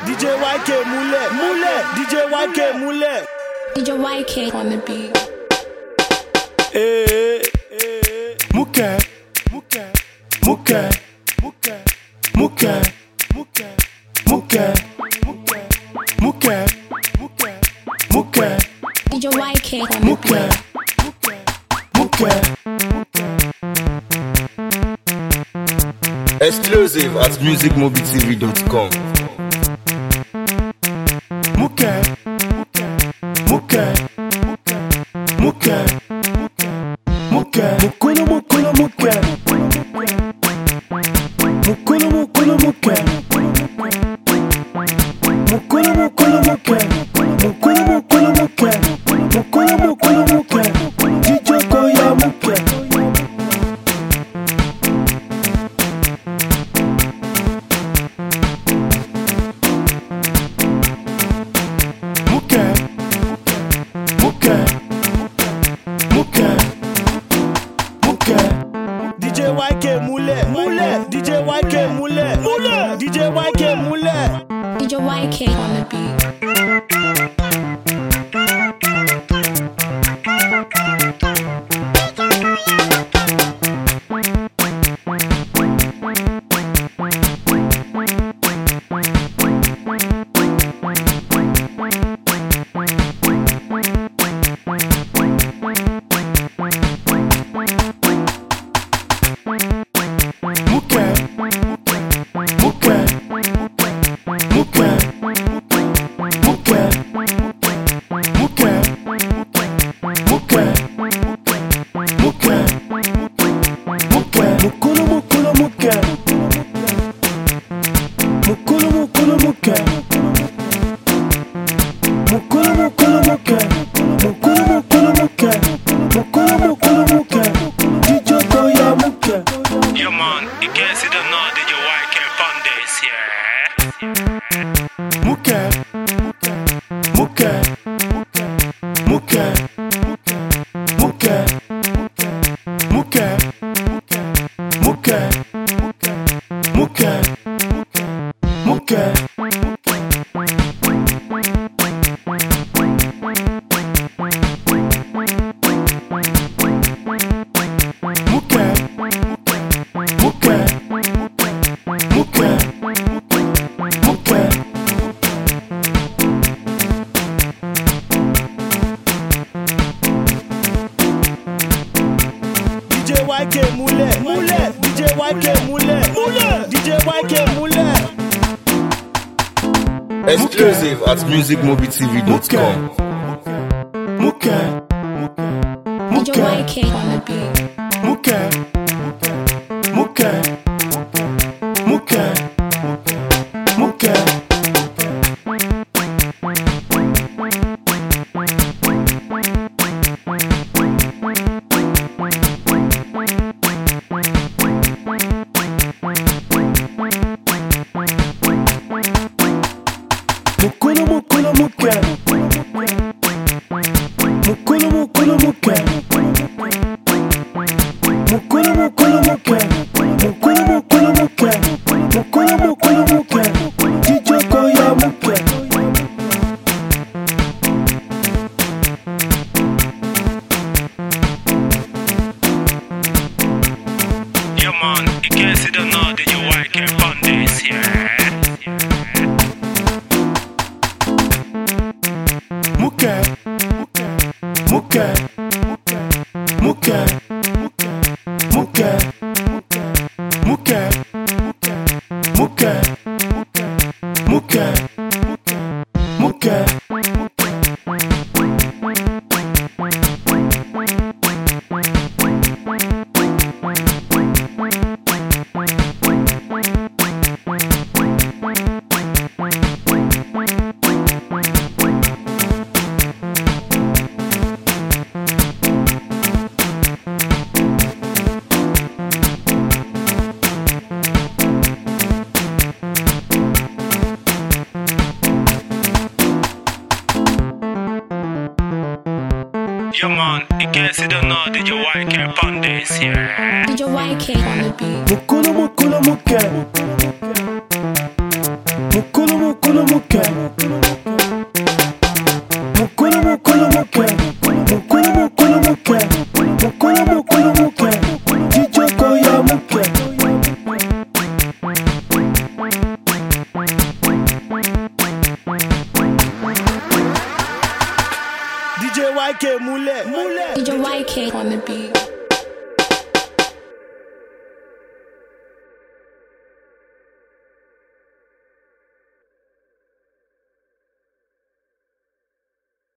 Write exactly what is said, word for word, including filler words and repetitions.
D J Y K Moulay, Moulay, D J Y K Moulay. D J Y K on the beat. Eh, eh, Mouké, Mouké, Mouké, Mouké, Mouké, Mouké, Mouké, Mouké, Mouké, Mouké, Mouké, D J Y K on the Mouké, beat. Mouké, Mouké. Exclusive at music mobi t v dot com. Mouké, Mouké, Mouké, Mouké, Mouké, Mukulu mukulu mouké, Mukulu mukulu mouké, Mukulu mukulu mouké, Mukulu mukulu mouké, Mukulu mukulu mouké, Djoko ya mouké. Mouké, Mouké, Mouké, Mouké, D J Y K Moulay, Moulay, D J Y K Moulay, Moulay, D J Y K Moulay. D J Y K on the beat. Mouké, Mouké, Mouké, Mouké, Mouké, Mouké, Mouké, Mouké, Mukulu mukulu mouké, Mukulu mukulu mouké, Mukulu mukulu mouké, Mukulu mukulu mouké, Mukulu mukulu mouké, Djoko ya mouké. Yo man, you can't see the nod that your wife can fund this, yeah. Mouké, Mouké, Mouké, Mouké, Mouké, Mouké, Mouké, Mouké. Mouké, Mouké, Mouké, Mouké. D J Y K Moulay, Moulay, D J Y K Moulay, Moulay, D J Y K Moulay. Exclusive at music mobi t v dot com. Mouké, D J Y K on the beat. Mouké, Mouké, Mouké, Mouké. Mukulu mukulu mouké, Mukulu mukulu mouké, Mukulu mukulu mouké, Mukulu mukulu mouké, Mukulu mukulu mouké, Djoko ya mouké. Yo man, you can't see the nod that your wife can fund this, yeah. Mouké, Mouké, Mouké, Mouké, Mouké, Mouké, Mouké, Mouké. Yo man, you can't see the nod that your wife can fund this, yeah. D J Y K on the beat. Mukulu mukulu mouké, Mukulu mukulu mouké. Kulumu kulumuke, Jijoko ya muke. D J Y K Mule, Mule. D J Y K on the beat.